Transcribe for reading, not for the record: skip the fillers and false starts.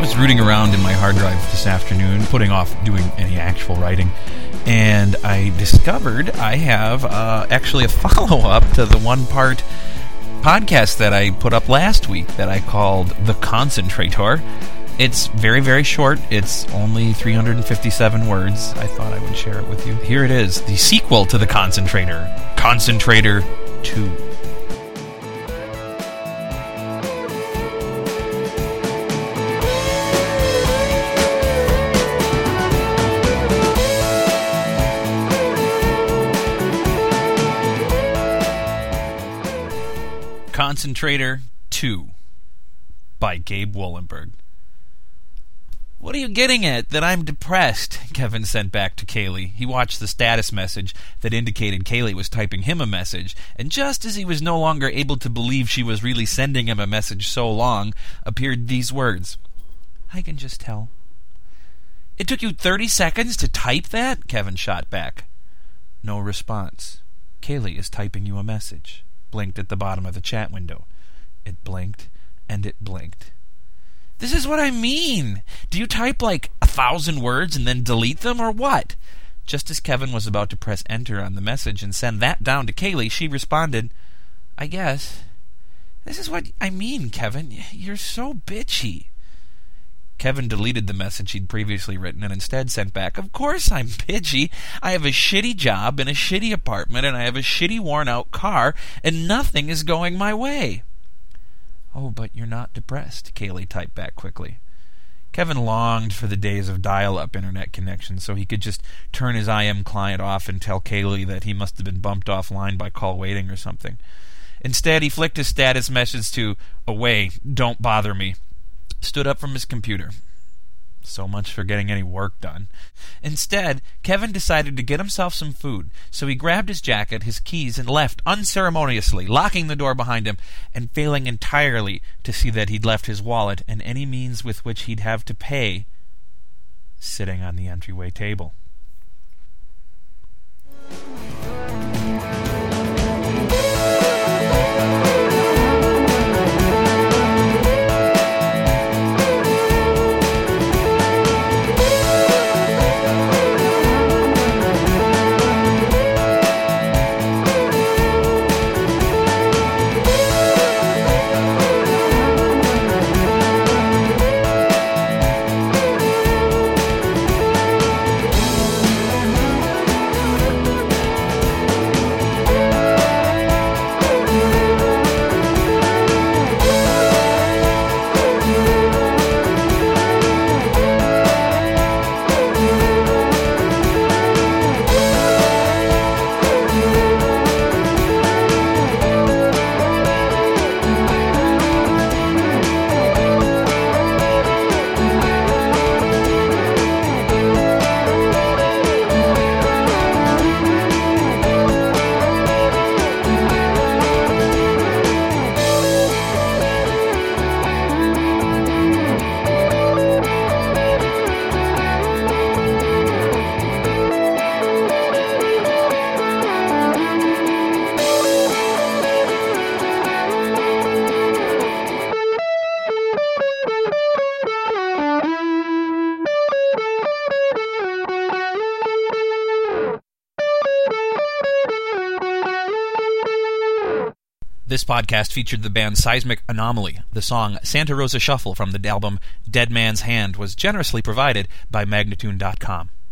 was rooting around in my hard drive this afternoon, putting off doing any actual writing, and I discovered I have actually a follow-up to the one-part podcast that I put up last week that I called The Concentrator. It's very, very short. It's only 357 words. I thought I would share it with you. Here it is, the sequel to The Concentrator, Concentrator 2. Concentrator 2 by Gabe Wollenberg. What are you getting at? That I'm depressed, Kevin sent back to Kaylee. He watched the status message that indicated Kaylee was typing him a message, and just as he was no longer able to believe she was really sending him a message so long, appeared these words. I can just tell. It took you 30 seconds to type that? Kevin shot back. No response. Kaylee is typing you a message. Blinked at the bottom of the chat window. It blinked, and it blinked. This is what I mean! Do you type like 1,000 words and then delete them, or what? Just as Kevin was about to press enter on the message and send that down to Kaylee, she responded, I guess. This is what I mean, Kevin. You're so bitchy. Kevin deleted the message he'd previously written and instead sent back, Of course I'm bitchy. I have a shitty job and a shitty apartment and I have a shitty worn-out car and nothing is going my way. Oh, but you're not depressed, Kaylee typed back quickly. Kevin longed for the days of dial-up internet connection so he could just turn his IM client off and tell Kaylee that he must have been bumped offline by call waiting or something. Instead, he flicked his status message to, Away, don't bother me. Stood up from his computer. So much for getting any work done. Instead, Kevin decided to get himself some food, so he grabbed his jacket, his keys, and left unceremoniously, locking the door behind him, and failing entirely to see that he'd left his wallet and any means with which he'd have to pay sitting on the entryway table. This podcast featured the band Seismic Anomaly. The song Santa Rosa Shuffle from the album Dead Man's Hand was generously provided by Magnatune.com.